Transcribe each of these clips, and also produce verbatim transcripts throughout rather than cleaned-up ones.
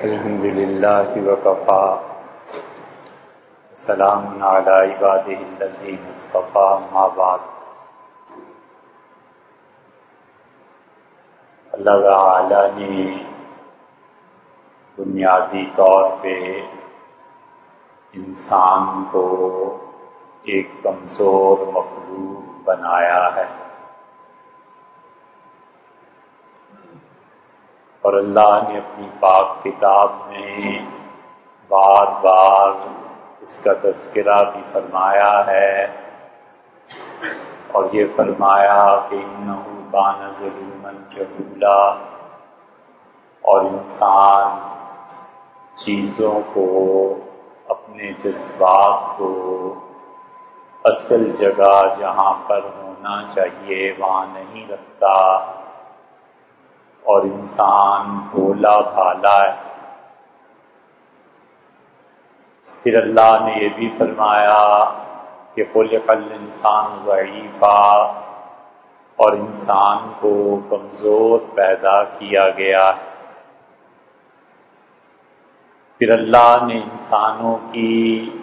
الحمد للہ وکفی سلام علی عبادہ الذین اصطفی اما بعد۔ اللہ تعالی نے بنیادی طور پہ انسان کو ایک کمزور مخلوق بنایا ہے، اور اللہ نے اپنی پاک کتاب میں بار بار اس کا تذکرہ بھی فرمایا ہے، اور یہ فرمایا کہ انہ کان ظلوما جہولا، اور انسان چیزوں کو، اپنے جذبات کو اصل جگہ جہاں پر ہونا چاہیے وہاں نہیں رکھتا، اور انسان بھولا بھالا ہے۔ پھر اللہ نے یہ بھی فرمایا کہ خلق الانسان ضعیفا، اور انسان کو کمزور پیدا کیا گیا ہے۔ پھر اللہ نے انسانوں کی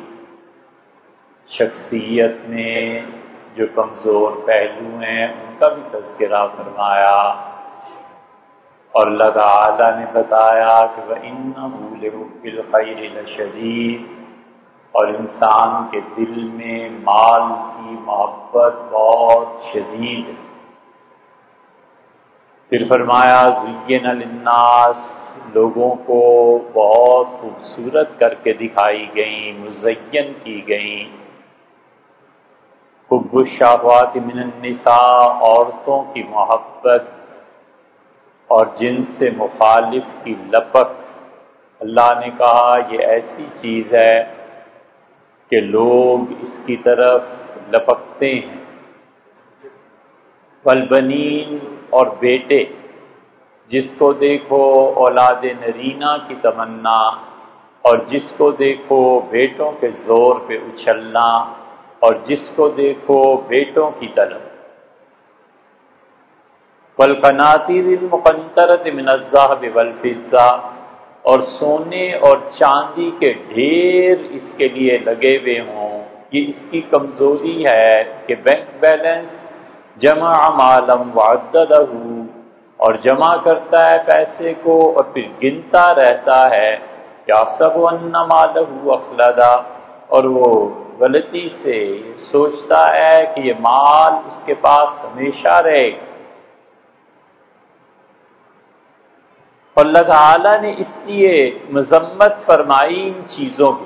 شخصیت میں جو کمزور پہلو ہیں ان کا بھی تذکرہ فرمایا، اور اللہ تعالی نے بتایا کہ وَإِنَّهُ لِحُبِّ الْخَيْرِ لَشَدِيدٌ، اور انسان کے دل میں مال کی محبت بہت شدید ہے۔ پھر فرمایا زُيِّنَ لِلنَّاسِ، لوگوں کو بہت خوبصورت کر کے دکھائی گئیں، مزین کی گئیں۔ حب الشہوات من النساء، عورتوں کی محبت اور جن سے مخالف کی لپک۔ اللہ نے کہا یہ ایسی چیز ہے کہ لوگ اس کی طرف لپکتے ہیں۔ والبنین، اور بیٹے، جس کو دیکھو اولاد نرینہ کی تمنا، اور جس کو دیکھو بیٹوں کے زور پہ اچھلنا، اور جس کو دیکھو بیٹوں کی طلب۔ والقناطیر المقنطرۃ من الذھب والفضہ، اور سونے اور چاندی کے ڈھیر اس کے لیے لگے ہوئے ہوں۔ یہ اس کی کمزوری ہے کہ بینک بیلنس جمع مالا وعددہ، اور جمع کرتا ہے پیسے کو اور پھر گنتا رہتا ہے، یحسب ان مالہ اخلدہ، اور وہ غلطی سے سوچتا ہے کہ یہ مال اس کے پاس ہمیشہ رہے گا۔ اللہ تعالی نے اس لیے مذمت فرمائی ان چیزوں کی۔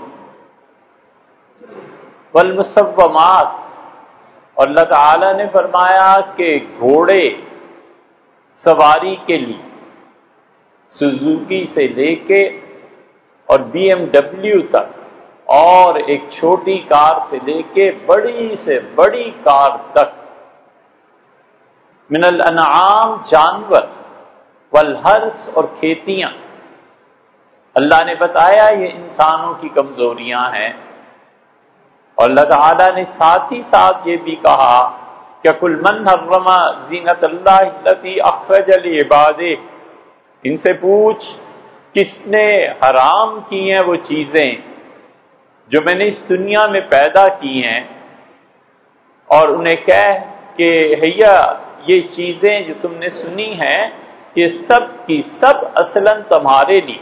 والمسومات، اور اللہ تعالی نے فرمایا کہ گھوڑے سواری کے لیے سوزوکی سے لے کے اور بی ایم ڈبلیو تک، اور ایک چھوٹی کار سے لے کے بڑی سے بڑی کار تک، من الانعام جانور، والحرث اور کھیتیاں۔ اللہ نے بتایا یہ انسانوں کی کمزوریاں ہیں، اور اللہ تعالیٰ نے ساتھ ہی ساتھ یہ بھی کہا کہ قُلْ مَنْ حَرَّمَ زِینَةَ اللَّهِ الَّتِی أَخْرَجَ لِعِبَادِهِ، ان سے پوچھ کس نے حرام کی ہیں وہ چیزیں جو میں نے اس دنیا میں پیدا کی ہیں، اور انہیں کہہ کہ ہیا یہ چیزیں جو تم نے سنی ہیں یہ سب کی سب اصلاً تمہارے لیے۔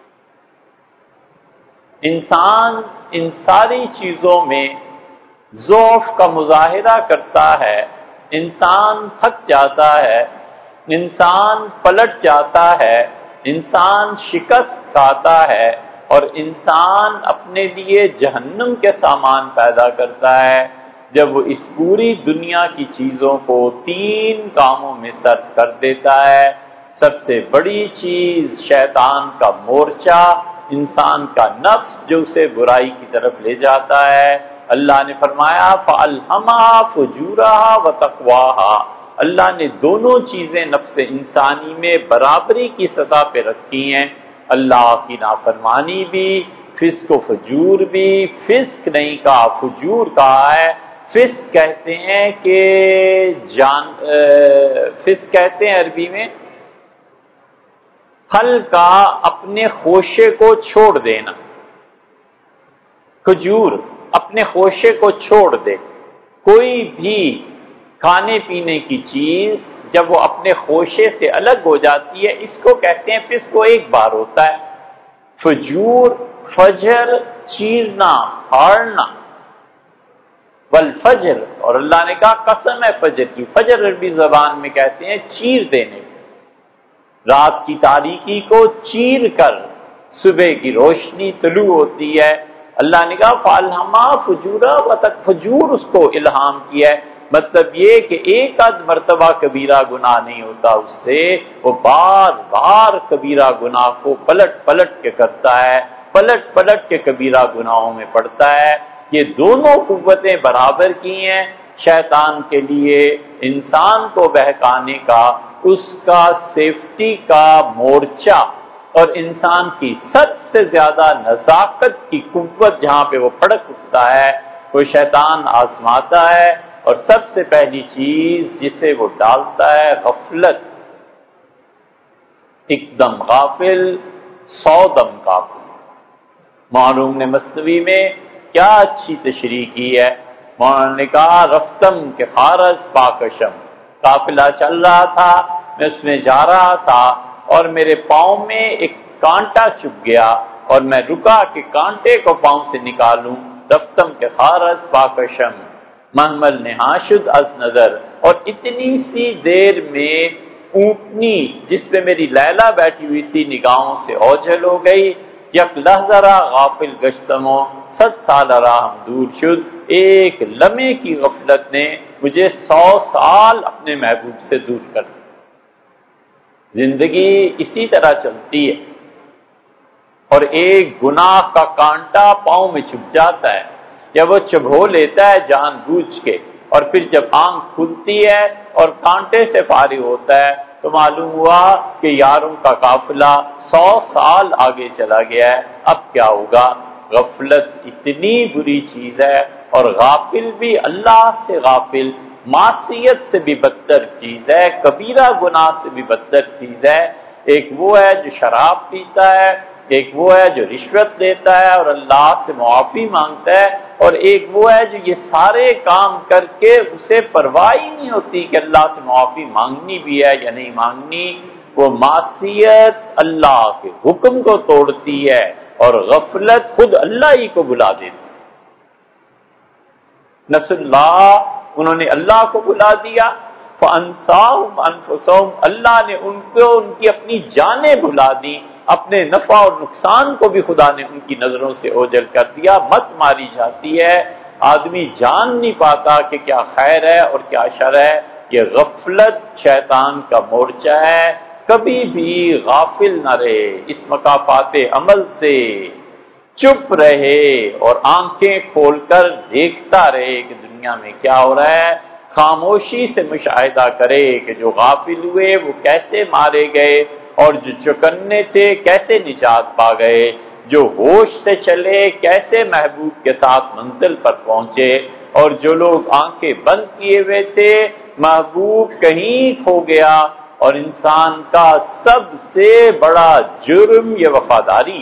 انسان ان ساری چیزوں میں ضعف کا مظاہرہ کرتا ہے، انسان تھک جاتا ہے، انسان پلٹ جاتا ہے، انسان شکست کھاتا ہے، اور انسان اپنے لیے جہنم کے سامان پیدا کرتا ہے جب وہ اس پوری دنیا کی چیزوں کو تین کاموں میں صرف کر دیتا ہے۔ سب سے بڑی چیز شیطان کا مورچہ، انسان کا نفس جو اسے برائی کی طرف لے جاتا ہے۔ اللہ نے فرمایا فَأَلْهَمَهَا فُجُورَهَا وَتَقْوَاهَا، اللہ نے دونوں چیزیں نفس انسانی میں برابری کی سطح پہ رکھی ہیں، اللہ کی نافرمانی بھی، فسق و فجور بھی۔ فسق نہیں کہا، فجور کہا ہے۔ فسق کہتے ہیں کہ جان فسق کہتے ہیں عربی میں پھل کا اپنے خوشے کو چھوڑ دینا، کھجور اپنے خوشے کو چھوڑ دے۔ کوئی بھی کھانے پینے کی چیز جب وہ اپنے خوشے سے الگ ہو جاتی ہے، اس کو کہتے ہیں پھر اس کو ایک بار ہوتا ہے۔ فجور، فجر، چیرنا، پھاڑنا، والفجر، اور اللہ نے کہا قسم ہے فجر کی۔ فجر عربی زبان میں کہتے ہیں چیر دینے، رات کی تاریکی کو چیر کر صبح کی روشنی طلوع ہوتی ہے۔ اللہ نے کہا فَأَلْهَمَا فُجُورًا وَتَقْوَىٰ، فجور اس کو الہام کیا ہے۔ مطلب یہ کہ ایک آدھ مرتبہ کبیرہ گناہ نہیں ہوتا اس سے، وہ بار بار کبیرہ گناہ کو پلٹ پلٹ کے کرتا ہے، پلٹ پلٹ کے کبیرہ گناہوں میں پڑتا ہے۔ یہ دونوں قوتیں برابر کی ہیں شیطان کے لیے انسان کو بہکانے کا، اس کا سیفٹی کا مورچہ، اور انسان کی سب سے زیادہ نزاکت کی قوت جہاں پہ وہ پھڑک اٹھتا ہے وہ شیطان آزماتا ہے، اور سب سے پہلی چیز جسے وہ ڈالتا ہے غفلت۔ ایک دم غافل، سو دم کافل۔ معلوم نے مثنوی میں کیا اچھی تشریح کی ہے، مولانا نے کہا رفتم کے خارج پاکشم، قافلہ چل رہا تھا، میں اس میں جا رہا تھا اور میرے پاؤں میں ایک کانٹا چپ گیا اور میں رکا کہ کانٹے کو پاؤں سے نکالوں۔ رفتم کے خارج پاکشم محمل نہاشد از نظر، اور اتنی سی دیر میں اونٹنی جس پہ میری لیلا بیٹھی ہوئی تھی نگاہوں سے اوجھل ہو گئی۔ یک لحظہ را غافل گشتمو، ست سال را ہم دور شد، ایک لمحے کی غفلت نے مجھے سو سال اپنے محبوب سے دور کر دیا۔ زندگی اسی طرح چلتی ہے، اور ایک گناہ کا کانٹا پاؤں میں چھپ جاتا ہے یا وہ چبھو لیتا ہے جان بوجھ کے، اور پھر جب آنکھ کھلتی ہے اور کانٹے سے فارغ ہوتا ہے تو معلوم ہوا کہ یاروں کا قافلہ سو سال آگے چلا گیا ہے، اب کیا ہوگا؟ غفلت اتنی بری چیز ہے، اور غافل بھی اللہ سے غافل معصیت سے بھی بدتر چیز ہے، کبیرہ گناہ سے بھی بدتر چیز ہے۔ ایک وہ ہے جو شراب پیتا ہے، ایک وہ ہے جو رشوت لیتا ہے اور اللہ سے معافی مانگتا ہے، اور ایک وہ ہے جو یہ سارے کام کر کے اسے پرواہ ہی نہیں ہوتی کہ اللہ سے معافی مانگنی بھی ہے یا نہیں مانگنی۔ وہ معصیت اللہ کے حکم کو توڑتی ہے اور غفلت خود اللہ ہی کو بلا دیتی۔ نس اللہ، انہوں نے اللہ کو بلا دیا، فَأَنْسَاهُمْ أَنفُسَهُمْ، اللہ نے ان کو ان کی اپنی جانیں بھلا دی، اپنے نفع اور نقصان کو بھی خدا نے ان کی نظروں سے اوجھل کر دیا۔ مت ماری جاتی ہے، آدمی جان نہیں پاتا کہ کیا خیر ہے اور کیا شر ہے۔ یہ غفلت شیطان کا مورچہ ہے، کبھی بھی غافل نہ رہے اس مکافات عمل سے، چپ رہے اور آنکھیں کھول کر دیکھتا رہے کہ دنیا میں کیا ہو رہا ہے، خاموشی سے مشاہدہ کرے کہ جو غافل ہوئے وہ کیسے مارے گئے، اور جو چکنے تھے کیسے نجات پا گئے، جو ہوش سے چلے کیسے محبوب کے ساتھ منزل پر پہنچے، اور جو لوگ آنکھیں بند کیے ہوئے تھے محبوب کہیں کھو گیا۔ اور انسان کا سب سے بڑا جرم یہ وفاداری،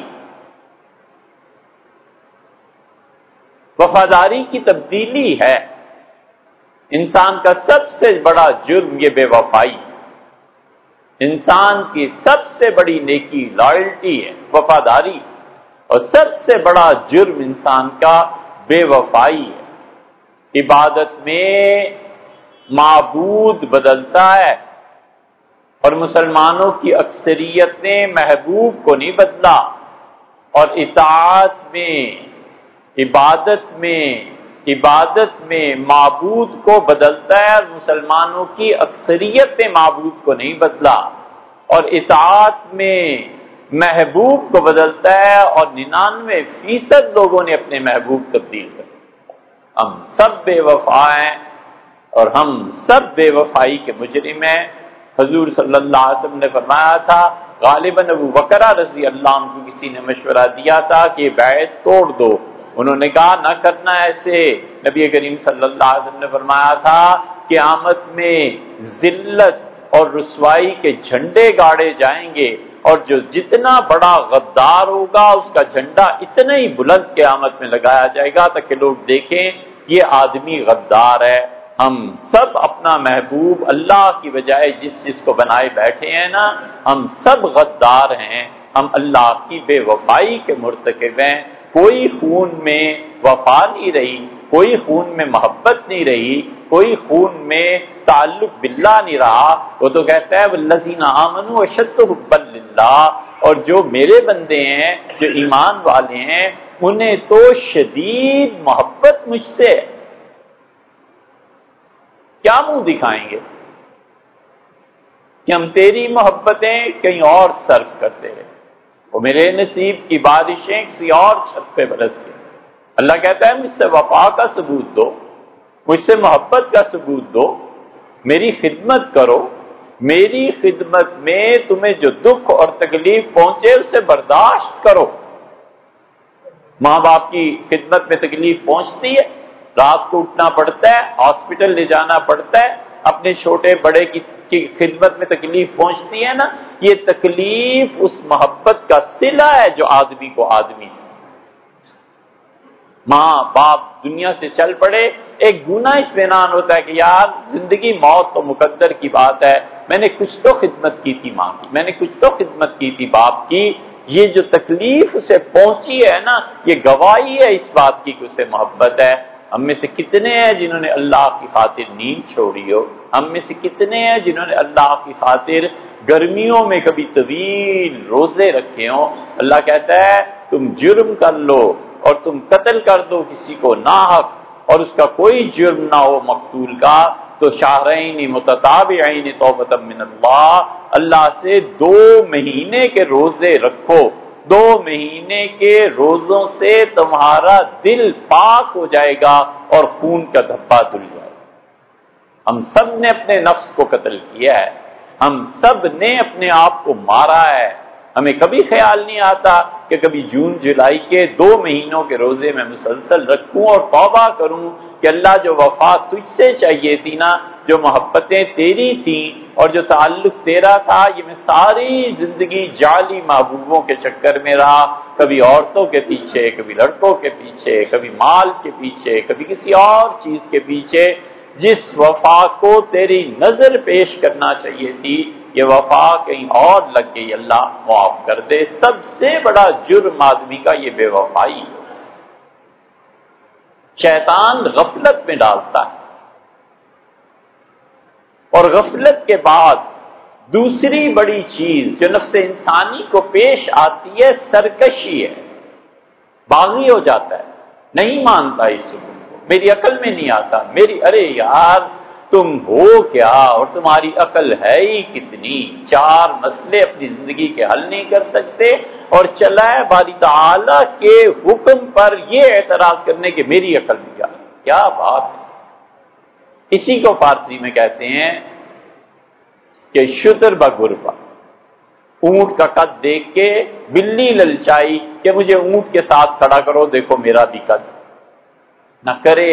وفاداری کی تبدیلی ہے۔ انسان کا سب سے بڑا جرم یہ بے وفائی، انسان کی سب سے بڑی نیکی لائلٹی ہے، وفاداری، اور سب سے بڑا جرم انسان کا بے وفائی ہے۔ عبادت میں معبود بدلتا ہے، اور مسلمانوں کی اکثریت نے محبوب کو نہیں بدلا، اور اطاعت میں، عبادت میں عبادت میں معبود کو بدلتا ہے، اور مسلمانوں کی اکثریت نے معبود کو نہیں بدلا، اور اطاعت میں محبوب کو بدلتا ہے، اور ننانوے فیصد لوگوں نے اپنے محبوب تبدیل کر دیا۔ ہم سب بے وفا ہیں، اور ہم سب بے وفائی کے مجرم ہیں۔ حضور صلی اللہ علیہ وسلم نے فرمایا تھا، غالباً ابو بکر رضی اللہ عنہ کو کسی نے مشورہ دیا تھا کہ یہ بیعت توڑ دو، انہوں نے کہا نہ کرنا ایسے۔ نبی کریم صلی اللہ علیہ وسلم نے فرمایا تھا قیامت میں ذلت اور رسوائی کے جھنڈے گاڑے جائیں گے، اور جو جتنا بڑا غدار ہوگا اس کا جھنڈا اتنا ہی بلند قیامت میں لگایا جائے گا تاکہ لوگ دیکھیں یہ آدمی غدار ہے۔ ہم سب اپنا محبوب اللہ کی بجائے جس چیز کو بنائے بیٹھے ہیں نا، ہم سب غدار ہیں، ہم اللہ کی بے وفائی کے مرتکب ہیں۔ کوئی خون میں وفا نہیں رہی، کوئی خون میں محبت نہیں رہی، کوئی خون میں تعلق باللہ نہیں رہا۔ وہ تو کہتا ہے والذین آمنوا اشد حبا للہ، اور جو میرے بندے ہیں، جو ایمان والے ہیں، انہیں تو شدید محبت مجھ سے۔ کیا منہ دکھائیں گے کہ ہم تیری محبتیں کہیں اور صرف کرتے ہیں؟ وہ میرے نصیب کی بارشیں کسی اور چھت پہ برس گئی۔ اللہ کہتا ہے مجھ سے وفا کا ثبوت دو، مجھ سے محبت کا ثبوت دو، میری خدمت کرو، میری خدمت میں تمہیں جو دکھ اور تکلیف پہنچے اسے برداشت کرو۔ ماں باپ کی خدمت میں تکلیف پہنچتی ہے، رات کو اٹھنا پڑتا ہے، ہاسپٹل لے جانا پڑتا ہے، اپنے چھوٹے بڑے کی کی خدمت میں تکلیف پہنچتی ہے نا، یہ تکلیف اس محبت کا صلہ ہے جو آدمی کو آدمی سے۔ ماں باپ دنیا سے چل پڑے، ایک گنا اطمینان ہوتا ہے کہ یار زندگی موت تو مقدر کی بات ہے، میں نے کچھ تو خدمت کی تھی ماں کی، میں نے کچھ تو خدمت کی تھی باپ کی، یہ جو تکلیف اسے پہنچی ہے نا، یہ گواہی ہے اس بات کی کہ اسے محبت ہے۔ ہم میں سے کتنے ہیں جنہوں نے اللہ کی خاطر نیند چھوڑی ہو؟ ہم میں سے کتنے ہیں جنہوں نے اللہ کی خاطر گرمیوں میں کبھی طویل روزے رکھے ہوں؟ اللہ کہتا ہے تم جرم کر لو اور تم قتل کر دو کسی کو ناحق، اور اس کا کوئی جرم نہ ہو مقتول کا، تو شہرین متتابعین توبۃ من اللہ، اللہ سے دو مہینے کے روزے رکھو، دو مہینے کے روزوں سے تمہارا دل پاک ہو جائے گا اور خون کا دھبا دھل جائے گا۔ ہم سب نے اپنے نفس کو قتل کیا ہے، ہم سب نے اپنے آپ کو مارا ہے۔ ہمیں کبھی خیال نہیں آتا کہ کبھی جون جولائی کے دو مہینوں کے روزے میں مسلسل رکھوں اور توبہ کروں کہ اللہ جو وفا تجھ سے چاہیے تھی نا، جو محبتیں تیری تھیں اور جو تعلق تیرا تھا، یہ میں ساری زندگی جعلی محبوبوں کے چکر میں رہا، کبھی عورتوں کے پیچھے، کبھی لڑکوں کے پیچھے، کبھی مال کے پیچھے، کبھی کسی اور چیز کے پیچھے۔ جس وفا کو تیری نظر پیش کرنا چاہیے تھی، یہ وفا کہیں اور لگ گئی، اللہ معاف کر دے۔ سب سے بڑا جرم آدمی کا یہ بے وفائی ہے۔ شیطان غفلت میں ڈالتا ہے، اور غفلت کے بعد دوسری بڑی چیز جو نفس انسانی کو پیش آتی ہے سرکشی ہے، باغی ہو جاتا ہے، نہیں مانتا اس حکم کو، میری عقل میں نہیں آتا، میری ارے یار تم ہو کیا اور تمہاری عقل ہے ہی کتنی، چار مسئلے اپنی زندگی کے حل نہیں کر سکتے اور چلا ہے باری تعالی کے حکم پر یہ اعتراض کرنے کے میری عقل میں کیا کیا بات ہے۔ اسی کو فارسی میں کہتے ہیں کہ شتر بگربا، اونٹ کا قد دیکھ کے بلی للچائی کہ مجھے اونٹ کے ساتھ کھڑا کرو، دیکھو میرا بھی قد، نہ کرے،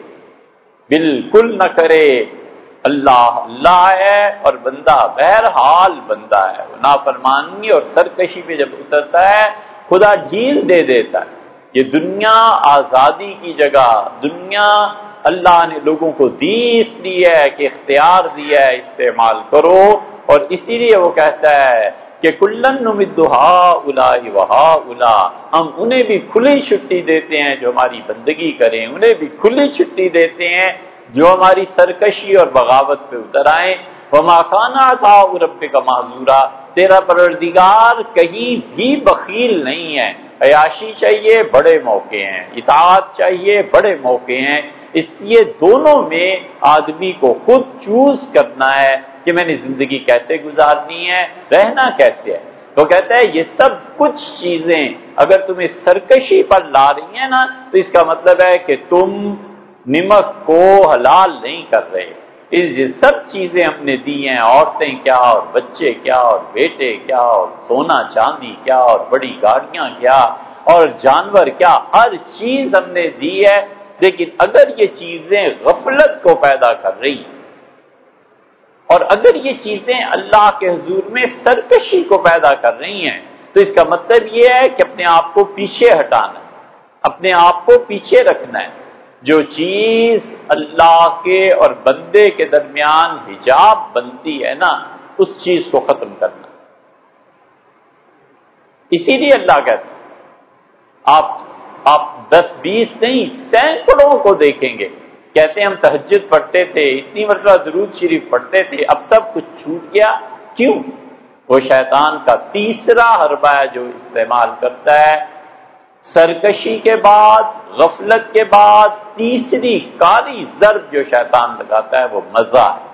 بالکل نہ کرے۔ اللہ اللہ ہے اور بندہ بہرحال بندہ ہے، وہ نافرمانی اور سرکشی پہ جب اترتا ہے خدا ڈھیل دے دیتا ہے۔ یہ دنیا آزادی کی جگہ، دنیا اللہ نے لوگوں کو دی اس لیے ہے کہ اختیار دیا ہے، استعمال کرو، اور اسی لیے وہ کہتا ہے کہ کلن نمد ہؤلاء وہؤلاء، ہم انہیں بھی کھلی چھٹی دیتے ہیں جو ہماری بندگی کریں، انہیں بھی کھلی چھٹی دیتے ہیں جو ہماری سرکشی اور بغاوت پہ اتر آئیں۔ وما کان عطاء ربک محظورا، تیرا پروردگار کہیں بھی بخیل نہیں ہے۔ عیاشی چاہیے، بڑے موقع ہیں، اطاعت چاہیے، بڑے موقع ہیں، اس لیے دونوں میں آدمی کو خود چوز کرنا ہے کہ میں نے زندگی کیسے گزارنی ہے، رہنا کیسے ہے۔ تو کہتا ہے یہ سب کچھ چیزیں اگر تمہیں سرکشی پر لا رہی ہیں نا، تو اس کا مطلب ہے کہ تم نمک کو حلال نہیں کر رہے۔ اس یہ سب چیزیں ہم نے دی ہیں، عورتیں کیا اور بچے کیا اور بیٹے کیا اور سونا چاندی کیا اور بڑی گاڑیاں کیا اور جانور کیا، ہر چیز ہم نے دی ہے، لیکن اگر یہ چیزیں غفلت کو پیدا کر رہی ہیں اور اگر یہ چیزیں اللہ کے حضور میں سرکشی کو پیدا کر رہی ہیں تو اس کا مطلب یہ ہے کہ اپنے آپ کو پیچھے ہٹانا ہے، اپنے آپ کو پیچھے رکھنا ہے۔ جو چیز اللہ کے اور بندے کے درمیان حجاب بنتی ہے نا، اس چیز کو ختم کرنا۔ اسی لیے اللہ کہتا ہے، آپ آپ دس بیس نہیں سینکڑوں کو دیکھیں گے، کہتے ہیں ہم تہجد پڑھتے تھے، اتنی مرتبہ درود شریف پڑھتے تھے، اب سب کچھ چھوٹ گیا۔ کیوں؟ وہ شیطان کا تیسرا حربہ ہے جو استعمال کرتا ہے۔ سرکشی کے بعد، غفلت کے بعد تیسری کاری ضرب جو شیطان لگاتا ہے وہ مزہ ہے۔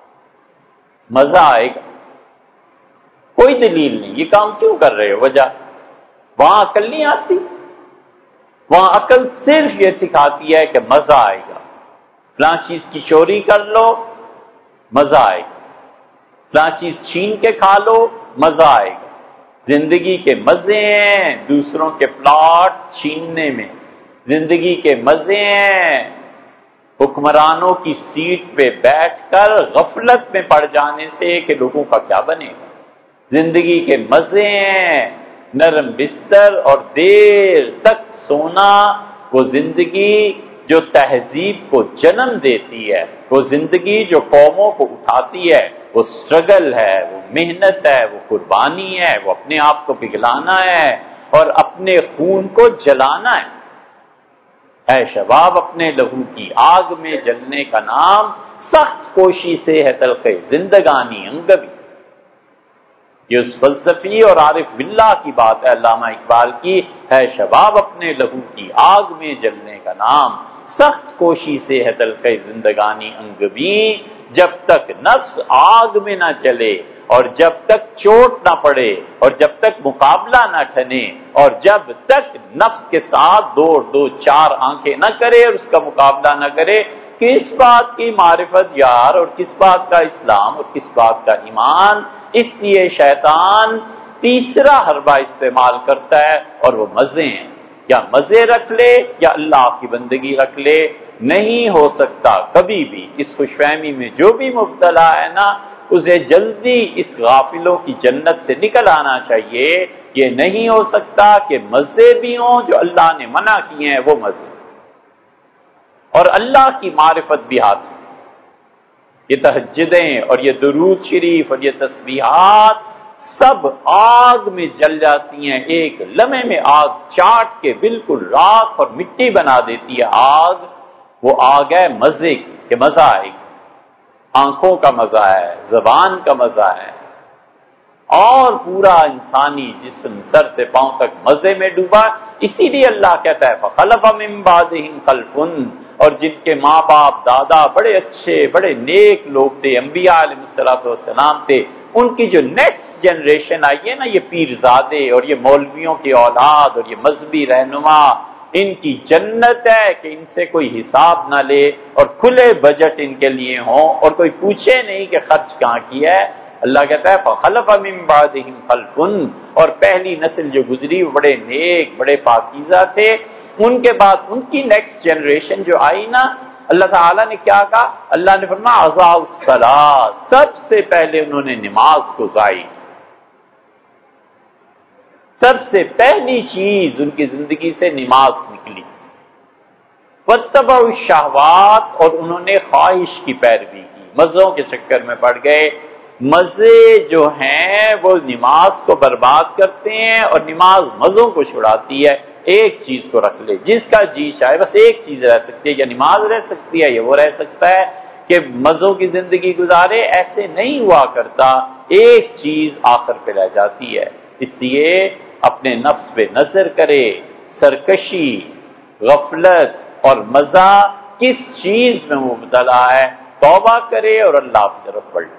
مزہ آئے گا، کوئی دلیل نہیں، یہ کام کیوں کر رہے ہو، وجہ وہاں عقل نہیں آتی، وہاں عقل صرف یہ سکھاتی ہے کہ مزہ آئے گا، فلاں چیز کی چوری کر لو مزہ آئے گا، فلاں چیز چھین کے کھا لو مزہ آئے گا۔ زندگی کے مزے ہیں دوسروں کے پلاٹ چھیننے میں، زندگی کے مزے ہیں حکمرانوں کی سیٹ پہ بیٹھ کر غفلت میں پڑ جانے سے کہ لوگوں کا کیا بنے گا، زندگی کے مزے ہیں نرم بستر اور دیر تک سونا، وہ زندگی جو تہذیب کو جنم دیتی ہے، وہ زندگی جو قوموں کو اٹھاتی ہے، وہ سٹرگل ہے، وہ محنت ہے، وہ قربانی ہے، وہ اپنے آپ کو پگھلانا ہے اور اپنے خون کو جلانا ہے۔ اے شباب، اپنے لہو کی آگ میں جلنے کا نام سخت کوشی سے ہے تلخ زندگانی انگبی۔ یہ اس فلسفی اور عارف باللہ کی بات ہے علامہ اقبال کی، ہے شباب اپنے لہو کی آگ میں جلنے کا نام سخت کوشی سے ہے تلخ زندگانی انگبی۔ جب تک نفس آگ میں نہ جلے اور جب تک چوٹ نہ پڑے اور جب تک مقابلہ نہ ٹھنے اور جب تک نفس کے ساتھ دو دو چار آنکھیں نہ کرے اور اس کا مقابلہ نہ کرے، کس بات کی معرفت یار اور کس بات کا اسلام اور کس بات کا ایمان۔ اس لیے شیطان تیسرا حربہ استعمال کرتا ہے اور وہ مزے ہیں، یا مزے رکھ لے یا اللہ کی بندگی رکھ لے۔ نہیں ہو سکتا کبھی بھی اس خوش فہمی میں جو بھی مبتلا ہے نا، اسے جلدی اس غافلوں کی جنت سے نکل آنا چاہیے۔ یہ نہیں ہو سکتا کہ مزے بھی ہوں جو اللہ نے منع کیے ہیں وہ مزے، اور اللہ کی معرفت بھی حاصل۔ یہ تہجدیں اور یہ درود شریف اور یہ تسبیحات سب آگ میں جل جاتی ہیں، ایک لمحے میں آگ چاٹ کے بالکل راکھ اور مٹی بنا دیتی ہے آگ۔ وہ آگ ہے مزے کی، کہ مزہ آئے گا، آنکھوں کا مزہ ہے، زبان کا مزہ ہے، اور پورا انسانی جسم سر سے پاؤں تک مزے میں ڈوبا۔ اسی لیے اللہ کہتا ہے فَخَلَفَ مِن بَعْدِهِمْ خَلْفٌ، اور جن کے ماں باپ دادا بڑے اچھے بڑے نیک لوگ تھے، انبیاء علیہ السلام تھے، ان کی جو نیکسٹ جنریشن آئی ہے نا، یہ پیرزادے اور یہ مولویوں کی اولاد اور یہ مذہبی رہنما، ان کی جنت ہے کہ ان سے کوئی حساب نہ لے اور کھلے بجٹ ان کے لیے ہوں اور کوئی پوچھے نہیں کہ خرچ کہاں کیا ہے۔ اللہ کہتا ہے فَخَلَفَ مِن بَعْدِهِمْ خَلْفٌ، اور پہلی نسل جو گزری وہ بڑے نیک بڑے پاکیزہ تھے، ان کے بعد ان کی نیکسٹ جنریشن جو آئی نا، اللہ تعالیٰ نے کیا کہا؟ اللہ نے فرمایا اضاعوا الصلاۃ، سب سے پہلے انہوں نے نماز کو ضائع، سب سے پہلی چیز ان کی زندگی سے نماز نکلی۔ واتبعوا الشہوات، اور انہوں نے خواہش کی پیروی کی، مزوں کے چکر میں پڑ گئے۔ مزے جو ہیں وہ نماز کو برباد کرتے ہیں اور نماز مزوں کو چھڑاتی ہے۔ ایک چیز کو رکھ لے، جس کا جی چاہے بس ایک چیز رہ سکتی ہے، یا نماز رہ سکتی ہے یا وہ رہ سکتا ہے کہ مزوں کی زندگی گزارے، ایسے نہیں ہوا کرتا، ایک چیز آخر پہ رہ جاتی ہے۔ اس لیے اپنے نفس پہ نظر کرے، سرکشی، غفلت اور مزہ کس چیز میں مبتلا ہے، توبہ کرے اور اللہ کی طرف پلٹے۔